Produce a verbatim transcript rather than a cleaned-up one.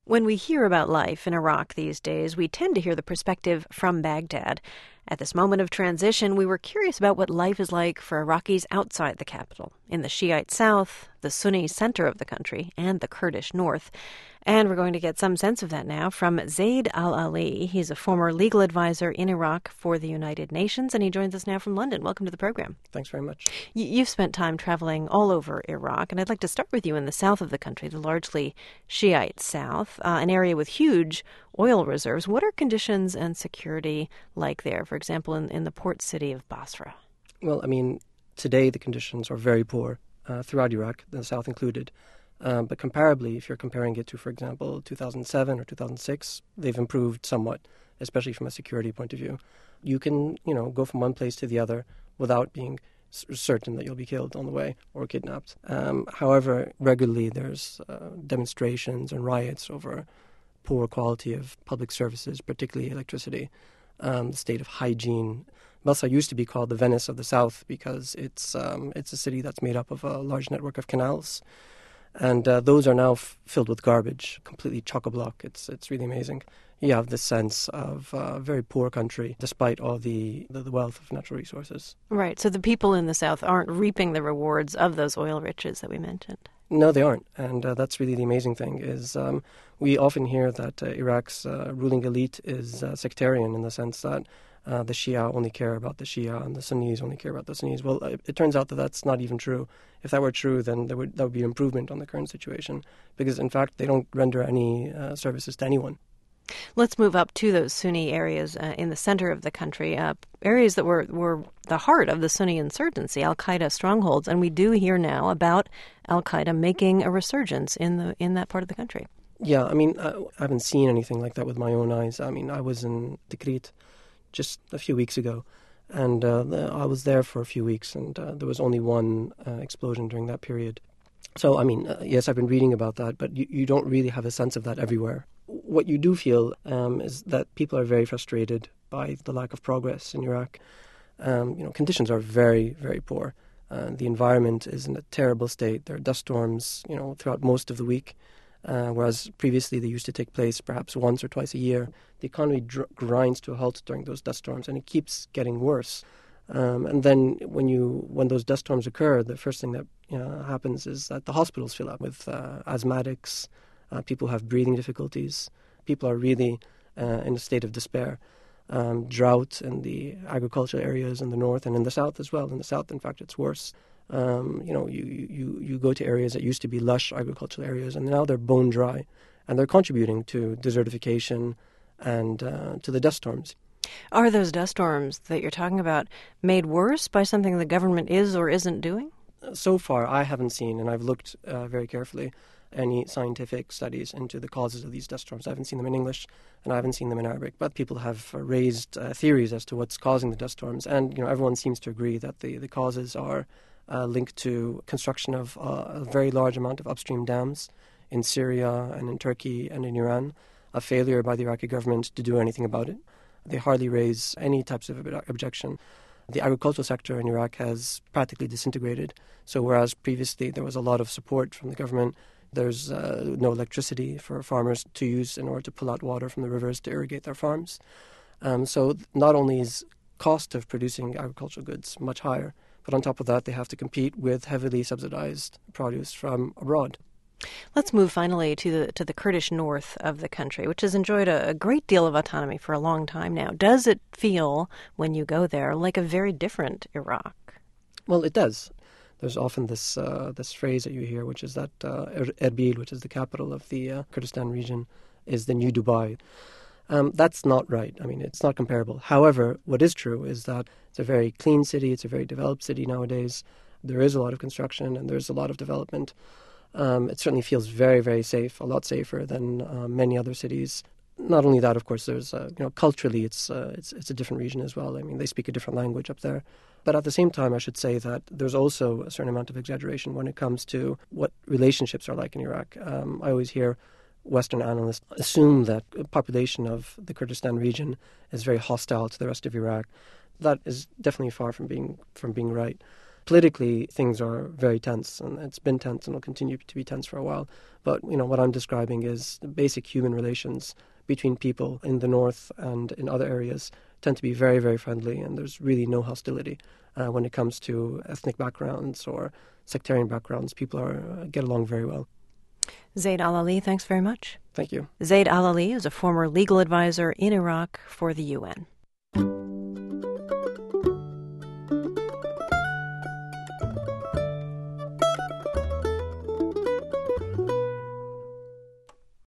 When we hear about life in Iraq these days, we tend to hear the perspective from Baghdad. At this moment of transition, we were curious about what life is like for Iraqis outside the capital, in the Shiite south, the Sunni center of the country, and the Kurdish north. And we're going to get some sense of that now from Zaid al-Ali. He's a former legal advisor in Iraq for the United Nations, and he joins us now from London. Welcome to the program. Thanks very much. Y- you've spent time traveling all over Iraq, and I'd like to start with you in the south of the country, the largely Shiite south, uh, an area with huge oil reserves. What are conditions and security like there, for example, in, in the port city of Basra? Well, I mean, today the conditions are very poor uh, throughout Iraq, the south included. Um, but comparably, if you're comparing it to, for example, two thousand seven or two thousand six, they've improved somewhat, especially from a security point of view. You can, you know, go from one place to the other without being s- certain that you'll be killed on the way or kidnapped. Um, however, regularly there's uh, demonstrations and riots over poor quality of public services, particularly electricity, um, the state of hygiene. Basra used to be called the Venice of the South because it's um, it's a city that's made up of a large network of canals. And uh, those are now f- filled with garbage, completely chock-a-block. It's it's really amazing. You have this sense of a uh, very poor country, despite all the, the, the wealth of natural resources. Right, so the people in the south aren't reaping the rewards of those oil riches that we mentioned. No, they aren't. And uh, that's really the amazing thing, is um, we often hear that uh, Iraq's uh, ruling elite is uh, sectarian in the sense that Uh, the Shia only care about the Shia and the Sunnis only care about the Sunnis. Well, it, it turns out that that's not even true. If that were true, then there would, that would be an improvement on the current situation because, in fact, they don't render any uh, services to anyone. Let's move up to those Sunni areas uh, in the center of the country, uh, areas that were, were the heart of the Sunni insurgency, al-Qaeda strongholds. And we do hear now about al-Qaeda making a resurgence in the in that part of the country. Yeah, I mean, I, I haven't seen anything like that with my own eyes. I mean, I was in Tikrit just a few weeks ago, and uh, the, I was there for a few weeks, and uh, there was only one uh, explosion during that period. So, I mean, uh, yes, I've been reading about that, but you, you don't really have a sense of that everywhere. What you do feel um, is that people are very frustrated by the lack of progress in Iraq. Um, you know, conditions are very, very poor. Uh, the environment is in a terrible state. There are dust storms, you know, throughout most of the week. Uh, whereas previously they used to take place perhaps once or twice a year. The economy dr- grinds to a halt during those dust storms, and it keeps getting worse. Um, and then when you when those dust storms occur, the first thing that you know, happens is that the hospitals fill up with uh, asthmatics, uh, people have breathing difficulties, people are really uh, in a state of despair. Um, drought in the agricultural areas in the north and in the south as well. In the south, in fact, it's worse. Um, you know, you, you, you go to areas that used to be lush agricultural areas, and now they're bone dry, and they're contributing to desertification and uh, to the dust storms. Are those dust storms that you're talking about made worse by something the government is or isn't doing? So far, I haven't seen, and I've looked uh, very carefully, any scientific studies into the causes of these dust storms. I haven't seen them in English, and I haven't seen them in Arabic, but people have uh, raised uh, theories as to what's causing the dust storms, and you know, everyone seems to agree that the, the causes are Uh, linked to construction of uh, a very large amount of upstream dams in Syria and in Turkey and in Iran, a failure by the Iraqi government to do anything about it. They hardly raise any types of ob- objection. The agricultural sector in Iraq has practically disintegrated. So whereas previously there was a lot of support from the government, there's uh, no electricity for farmers to use in order to pull out water from the rivers to irrigate their farms. Um, so not only is cost of producing agricultural goods much higher, but on top of that, they have to compete with heavily subsidized produce from abroad. Let's move finally to the to the Kurdish north of the country, which has enjoyed a, a great deal of autonomy for a long time now. Does it feel, when you go there, like a very different Iraq? Well, it does. There's often this uh, this phrase that you hear, which is that uh, Er- Erbil, which is the capital of the uh, Kurdistan region, is the new Dubai. Um, that's not right. I mean, it's not comparable. However, what is true is that it's a very clean city. It's a very developed city nowadays. There is a lot of construction and there's a lot of development. Um, it certainly feels very, very safe, a lot safer than uh, many other cities. Not only that, of course, there's uh, you know culturally it's uh, it's it's a different region as well. I mean, they speak a different language up there. But at the same time, I should say that there's also a certain amount of exaggeration when it comes to what relationships are like in Iraq. Um, I always hear Western analysts assume that the population of the Kurdistan region is very hostile to the rest of Iraq. That is definitely far from being from being right. Politically, things are very tense, and it's been tense and will continue to be tense for a while. But, you know, what I'm describing is the basic human relations between people in the north and in other areas tend to be very, very friendly, and there's really no hostility uh, when it comes to ethnic backgrounds or sectarian backgrounds. People are uh, get along very well. Zaid al-Ali, thanks very much. Thank you. Zaid al-Ali is a former legal advisor in Iraq for the U N.